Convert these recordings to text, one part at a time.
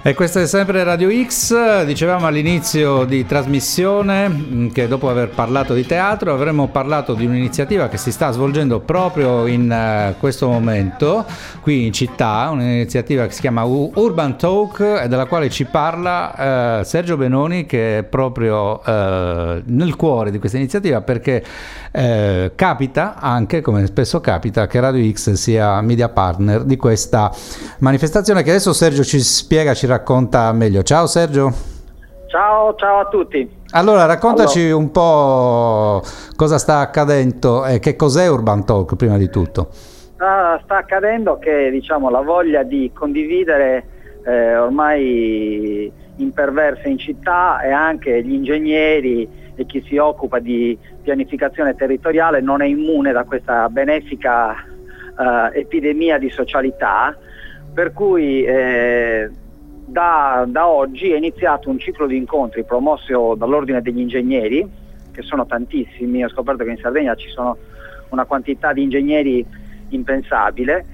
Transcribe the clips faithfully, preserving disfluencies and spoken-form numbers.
E questo è sempre Radio X. Dicevamo all'inizio di trasmissione che dopo aver parlato di teatro avremmo parlato di un'iniziativa che si sta svolgendo proprio in uh, questo momento qui in città, un'iniziativa che si chiama Urban Talk e della quale ci parla uh, Sergio Benoni, che è proprio uh, nel cuore di questa iniziativa, perché uh, capita anche, come spesso capita, che Radio X sia media partner di questa manifestazione che adesso Sergio ci spiega, ci racconta meglio. Ciao Sergio. Ciao, ciao a tutti. Allora raccontaci allora. un po' cosa sta accadendo e che cos'è Urban Talk prima di tutto. Sta, sta accadendo che, diciamo, la voglia di condividere eh, ormai imperversa in città, e anche gli ingegneri e chi si occupa di pianificazione territoriale non è immune da questa benefica eh, epidemia di socialità, per cui eh, Da, da oggi è iniziato un ciclo di incontri promosso dall'Ordine degli Ingegneri, che sono tantissimi. Ho scoperto che in Sardegna ci sono una quantità di ingegneri impensabile,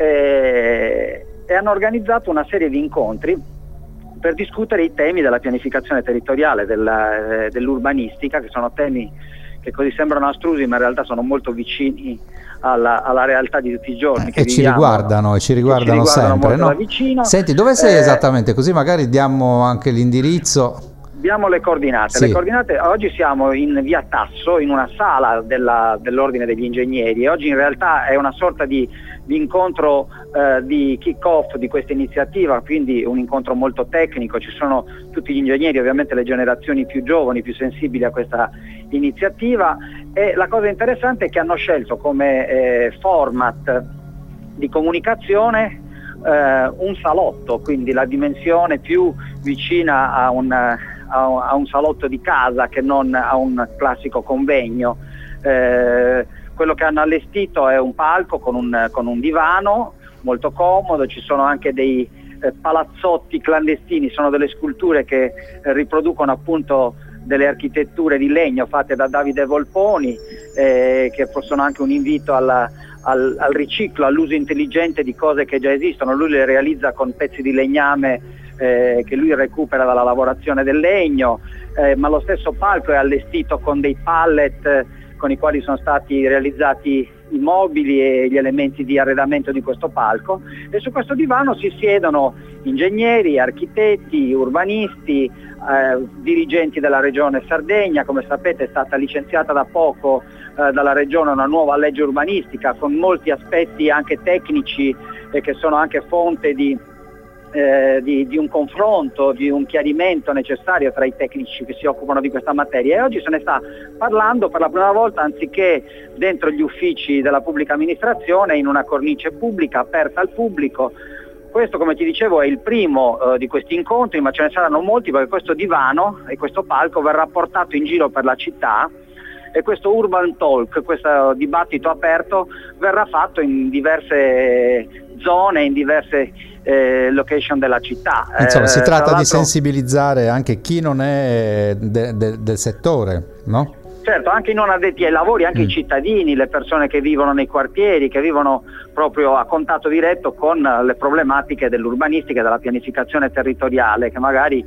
e, e hanno organizzato una serie di incontri per discutere i temi della pianificazione territoriale, della, eh, dell'urbanistica, che sono temi che così sembrano astrusi ma in realtà sono molto vicini alla, alla realtà di tutti i giorni, che e ci riguardano e ci riguardano, ci riguardano sempre, no? vicino. Senti, dove sei eh, esattamente, così magari diamo anche l'indirizzo. Diamo le coordinate. Sì. Le coordinate, oggi siamo in via Tasso, in una sala della, dell'Ordine degli Ingegneri, e oggi in realtà è una sorta di, di incontro eh, di kick-off di questa iniziativa, quindi un incontro molto tecnico. Ci sono tutti gli ingegneri, ovviamente le generazioni più giovani, più sensibili a questa iniziativa, e la cosa interessante è che hanno scelto come eh, format di comunicazione eh, un salotto, quindi la dimensione più vicina a un a un salotto di casa che non a un classico convegno. Eh, quello che hanno allestito è un palco con un, con un divano molto comodo. Ci sono anche dei eh, palazzotti clandestini, sono delle sculture che eh, riproducono appunto delle architetture di legno fatte da Davide Volponi, eh, che sono anche un invito alla, al, al riciclo, all'uso intelligente di cose che già esistono. Lui le realizza con pezzi di legname Eh, che lui recupera dalla lavorazione del legno, eh, ma lo stesso palco è allestito con dei pallet eh, con i quali sono stati realizzati i mobili e gli elementi di arredamento di questo palco, e su questo divano si siedono ingegneri, architetti, urbanisti, eh, dirigenti della regione Sardegna. Come sapete è stata licenziata da poco eh, dalla regione una nuova legge urbanistica con molti aspetti anche tecnici e che sono anche fonte di Eh, di, di un confronto, di un chiarimento necessario tra i tecnici che si occupano di questa materia, e oggi se ne sta parlando per la prima volta, anziché dentro gli uffici della pubblica amministrazione, in una cornice pubblica aperta al pubblico. Questo, come ti dicevo, è il primo eh, di questi incontri, ma ce ne saranno molti, perché questo divano e questo palco verrà portato in giro per la città, e questo Urban Talk, questo dibattito aperto, verrà fatto in diverse zone, in diverse eh, location della città. Insomma, eh, si tratta di l'altro... sensibilizzare anche chi non è de- de- del settore, no? Certo, anche i non addetti ai lavori, anche mm. i cittadini, le persone che vivono nei quartieri, che vivono proprio a contatto diretto con le problematiche dell'urbanistica e della pianificazione territoriale, che magari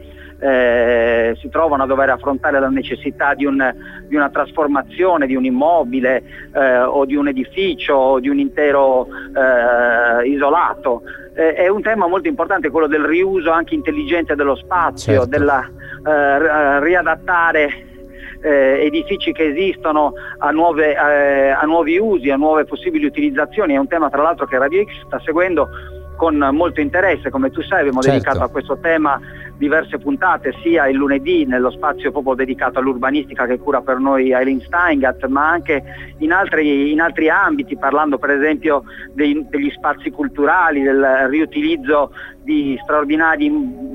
eh, si trovano a dover affrontare la necessità di, un, di una trasformazione di un immobile eh, o di un edificio o di un intero eh, isolato. Eh, è un tema molto importante quello del riuso anche intelligente dello spazio, certo. della eh, riadattare Eh, edifici che esistono a, nuove, eh, a nuovi usi, a nuove possibili utilizzazioni. È un tema tra l'altro che Radio X sta seguendo con molto interesse. Come tu sai, abbiamo certo. dedicato a questo tema diverse puntate, sia il lunedì nello spazio proprio dedicato all'urbanistica che cura per noi Eileen Steingat, ma anche in altri, in altri ambiti, parlando per esempio dei, degli spazi culturali, del riutilizzo di straordinari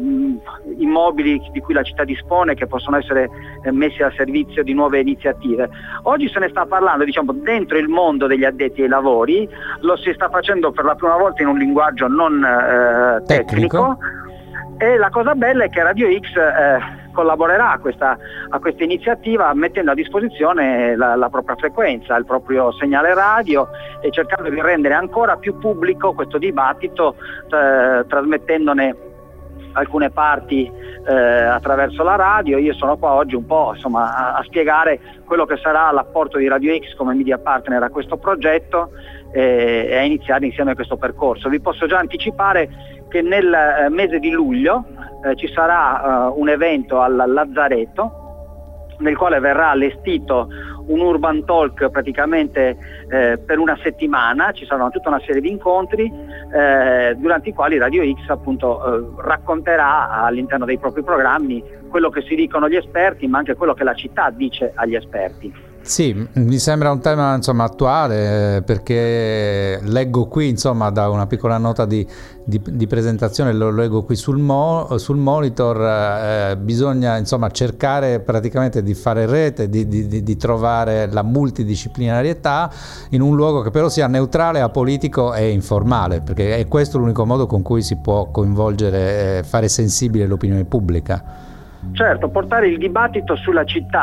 immobili di cui la città dispone, che possono essere messi al servizio di nuove iniziative. Oggi se ne sta parlando, diciamo, dentro il mondo degli addetti ai lavori. Lo si sta facendo per la prima volta in un linguaggio non eh, tecnico. tecnico e la cosa bella è che Radio X eh, collaborerà a questa, a questa iniziativa, mettendo a disposizione la, la propria frequenza, il proprio segnale radio, e cercando di rendere ancora più pubblico questo dibattito, eh, trasmettendone alcune parti eh, attraverso la radio. Io sono qua oggi un po' insomma, a, a spiegare quello che sarà l'apporto di Radio X come media partner a questo progetto eh, e a iniziare insieme a questo percorso. Vi posso già anticipare che nel eh, mese di luglio eh, ci sarà uh, un evento al Lazzaretto, nel quale verrà allestito un urban talk praticamente eh, per una settimana. Ci saranno tutta una serie di incontri eh, durante i quali Radio X appunto eh, racconterà all'interno dei propri programmi quello che si dicono gli esperti, ma anche quello che la città dice agli esperti. Sì, mi sembra un tema insomma attuale, eh, perché leggo qui insomma da una piccola nota di, di, di presentazione, lo leggo qui sul, mo, sul monitor, eh, bisogna insomma cercare praticamente di fare rete, di, di, di trovare la multidisciplinarietà in un luogo che però sia neutrale, apolitico e informale, perché è questo l'unico modo con cui si può coinvolgere, eh, fare sensibile l'opinione pubblica. Certo, portare il dibattito sulla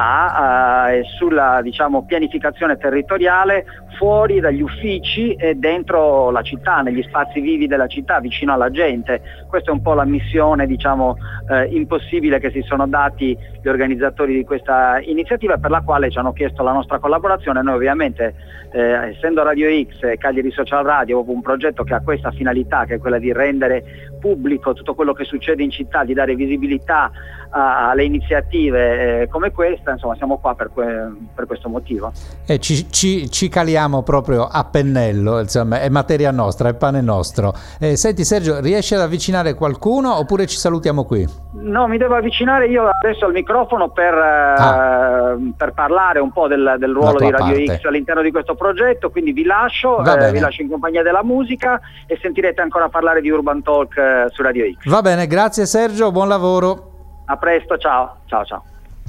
città eh, e sulla diciamo, pianificazione territoriale fuori dagli uffici e dentro la città, negli spazi vivi della città, vicino alla gente. Questa è un po' la missione diciamo, eh, impossibile che si sono dati gli organizzatori di questa iniziativa, per la quale ci hanno chiesto la nostra collaborazione. Noi ovviamente, eh, essendo Radio X e Cagliari Social Radio, un progetto che ha questa finalità, che è quella di rendere pubblico tutto quello che succede in città, di dare visibilità alle iniziative eh, come questa, insomma siamo qua per, que- per questo motivo. E ci, ci, ci caliamo proprio a pennello, insomma è materia nostra, è pane nostro. Eh, senti Sergio, riesci ad avvicinare qualcuno oppure ci salutiamo qui? No, mi devo avvicinare io adesso al microfono per, ah. eh, per parlare un po' del, del ruolo di Radio parte. X all'interno di questo progetto, quindi vi lascio, eh, vi lascio in compagnia della musica e sentirete ancora parlare di Urban Talk eh, su Radio X. Va bene, grazie Sergio, buon lavoro. A presto, ciao, ciao, ciao.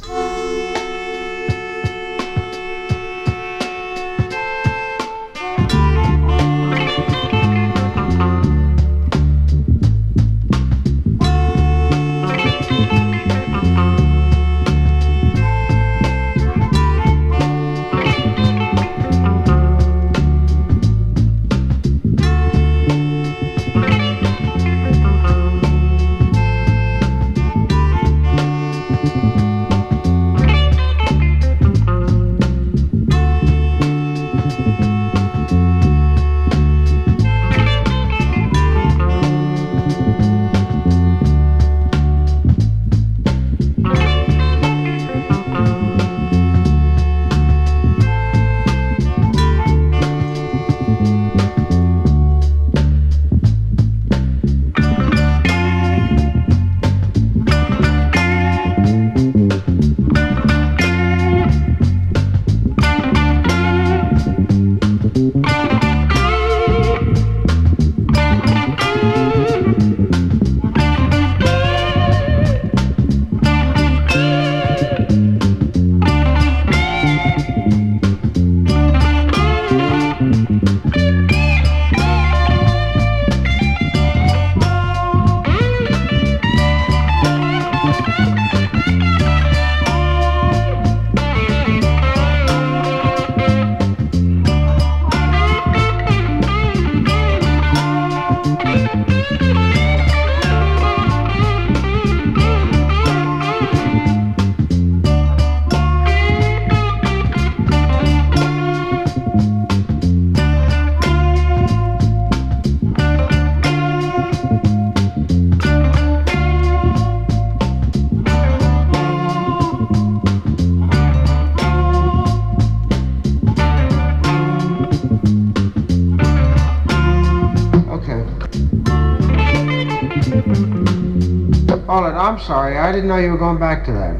I'm sorry, I didn't know you were going back to that.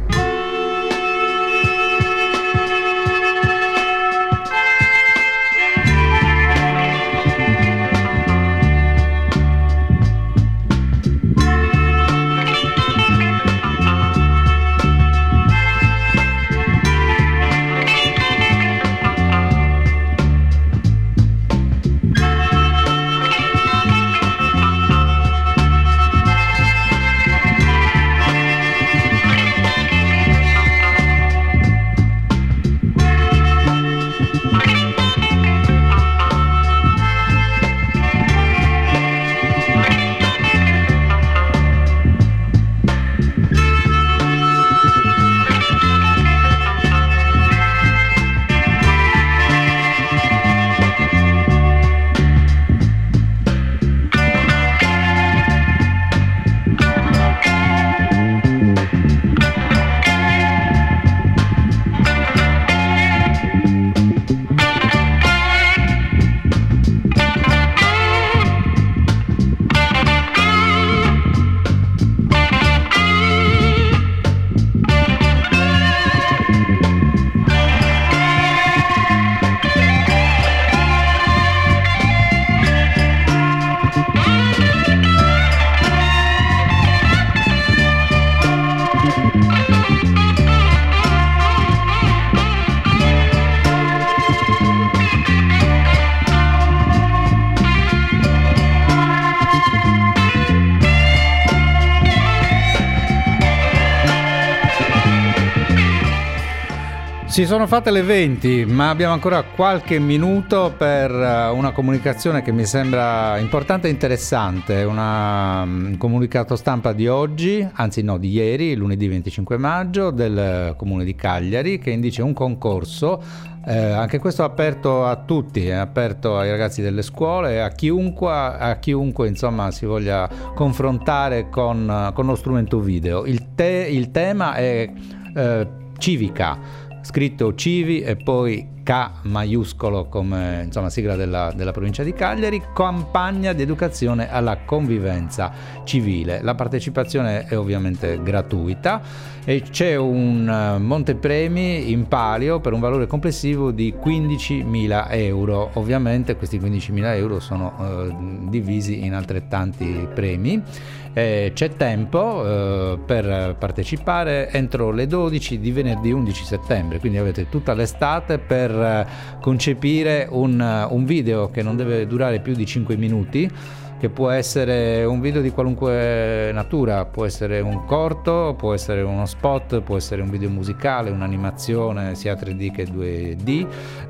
Si sono fatte le venti, ma abbiamo ancora qualche minuto per una comunicazione che mi sembra importante e interessante, una, un comunicato stampa di oggi, anzi no, di ieri, lunedì venticinque maggio, del Comune di Cagliari, che indice un concorso, eh, anche questo aperto a tutti, è aperto ai ragazzi delle scuole, a chiunque, a chiunque insomma si voglia confrontare con, con lo strumento video. Il, te, il tema è eh, civica, scritto Civi e poi K maiuscolo come insomma sigla della, della provincia di Cagliari, campagna di educazione alla convivenza civile. La partecipazione è ovviamente gratuita e c'è un montepremi in palio per un valore complessivo di quindicimila euro. Ovviamente questi quindicimila euro sono eh, divisi in altrettanti premi. Eh, c'è tempo eh, per partecipare entro le dodici di venerdì undici settembre, quindi avete tutta l'estate per eh, concepire un, un video che non deve durare più di cinque minuti, che può essere un video di qualunque natura, può essere un corto, può essere uno spot, può essere un video musicale, un'animazione sia tre D che due D,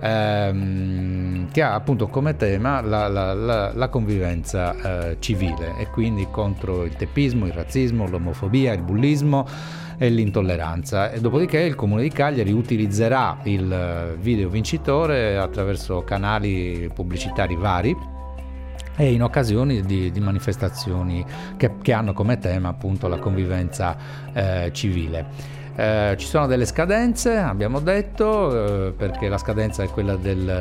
ehm, che ha appunto come tema la, la, la, la convivenza eh, civile, e quindi contro il teppismo, il razzismo, l'omofobia, il bullismo e l'intolleranza. E dopodiché il Comune di Cagliari utilizzerà il video vincitore attraverso canali pubblicitari vari e in occasioni di, di manifestazioni che, che hanno come tema appunto la convivenza eh, civile. Eh, ci sono delle scadenze, abbiamo detto, eh, perché la scadenza è quella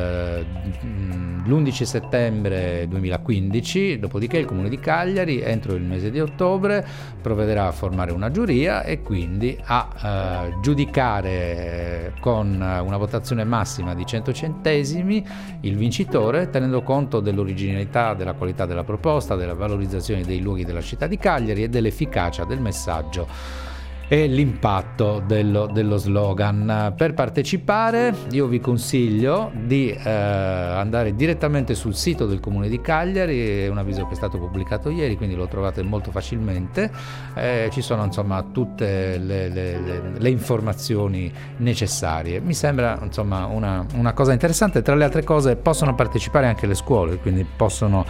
dell'undici settembre duemilaquindici, dopodiché il Comune di Cagliari entro il mese di ottobre provvederà a formare una giuria e quindi a eh, giudicare con una votazione massima di cento centesimi il vincitore, tenendo conto dell'originalità, della qualità della proposta, della valorizzazione dei luoghi della città di Cagliari e dell'efficacia del messaggio e l'impatto dello, dello slogan. Per partecipare io vi consiglio di eh, andare direttamente sul sito del Comune di Cagliari, è un avviso che è stato pubblicato ieri, quindi lo trovate molto facilmente, eh, ci sono insomma tutte le, le, le, le informazioni necessarie. Mi sembra insomma una, una cosa interessante. Tra le altre cose possono partecipare anche le scuole, quindi possono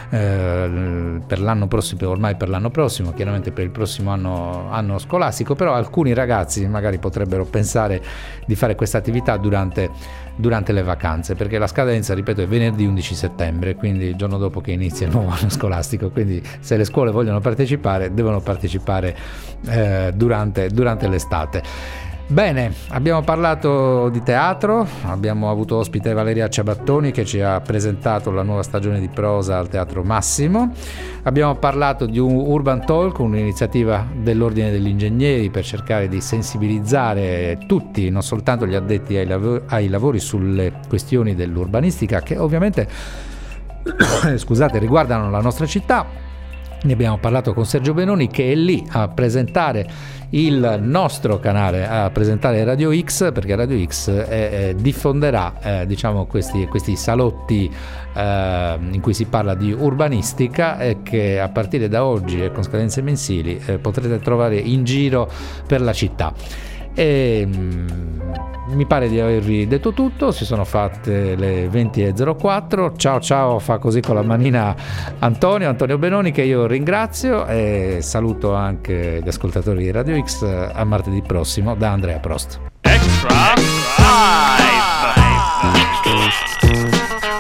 eh, per l'anno prossimo, ormai per l'anno prossimo, chiaramente per il prossimo anno, anno scolastico, però alcuni ragazzi magari potrebbero pensare di fare questa attività durante, durante le vacanze, perché la scadenza, ripeto, è venerdì undici settembre, quindi il giorno dopo che inizia il nuovo anno scolastico, quindi se le scuole vogliono partecipare devono partecipare eh, durante, durante l'estate. Bene, abbiamo parlato di teatro, abbiamo avuto ospite Valeria Ciabattoni che ci ha presentato la nuova stagione di prosa al Teatro Massimo, abbiamo parlato di un Urban Talk, un'iniziativa dell'Ordine degli Ingegneri per cercare di sensibilizzare tutti, non soltanto gli addetti ai, lav- ai lavori, sulle questioni dell'urbanistica che ovviamente scusate, riguardano la nostra città. Ne abbiamo parlato con Sergio Benoni, che è lì a presentare il nostro canale, a presentare Radio X, perché Radio X eh, eh, diffonderà eh, diciamo questi, questi salotti eh, in cui si parla di urbanistica e che a partire da oggi e con scadenze mensili eh, potrete trovare in giro per la città. E mh, mi pare di avervi detto tutto. Si sono fatte le venti e zero quattro. Ciao ciao, fa così con la manina Antonio Antonio Benoni, che io ringrazio, e saluto anche gli ascoltatori di Radio X. A martedì prossimo da Andrea Prost. Extra Live.